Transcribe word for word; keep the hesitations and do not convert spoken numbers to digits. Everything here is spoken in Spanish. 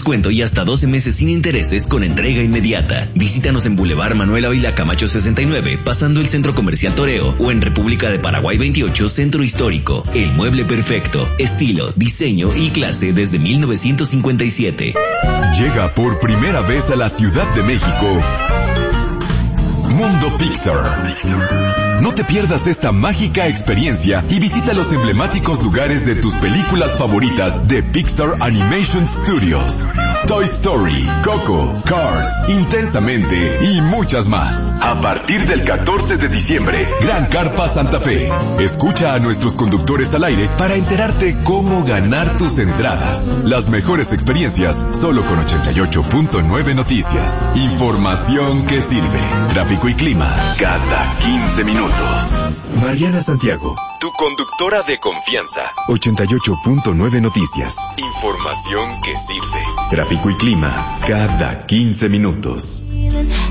descuento y hasta doce meses sin intereses con entrega inmediata. Visítanos en Boulevard Manuel Ávila Camacho sesenta y nueve, pasando el Centro Comercial Toreo, o en República de Paraguay veintiocho, Centro Histórico. El mueble perfecto, estilo, diseño y clase desde mil novecientos cincuenta y siete. Llega por primera vez a la Ciudad de México Mundo Pixar. No te pierdas esta mágica experiencia y visita los emblemáticos lugares de tus películas favoritas de Pixar Animation Studios. Toy Story, Coco, Cars, Intensamente y muchas más. A partir del catorce de diciembre, Gran Carpa Santa Fe. Escucha a nuestros conductores al aire para enterarte cómo ganar tus entradas. Las mejores experiencias solo con ochenta y ocho punto nueve Noticias. Información que sirve. Tráfico y clima cada quince minutos. Mariana Santiago, tu conductora de confianza. ochenta y ocho punto nueve Noticias. Información que sirve. Tráfico y clima cada quince minutos.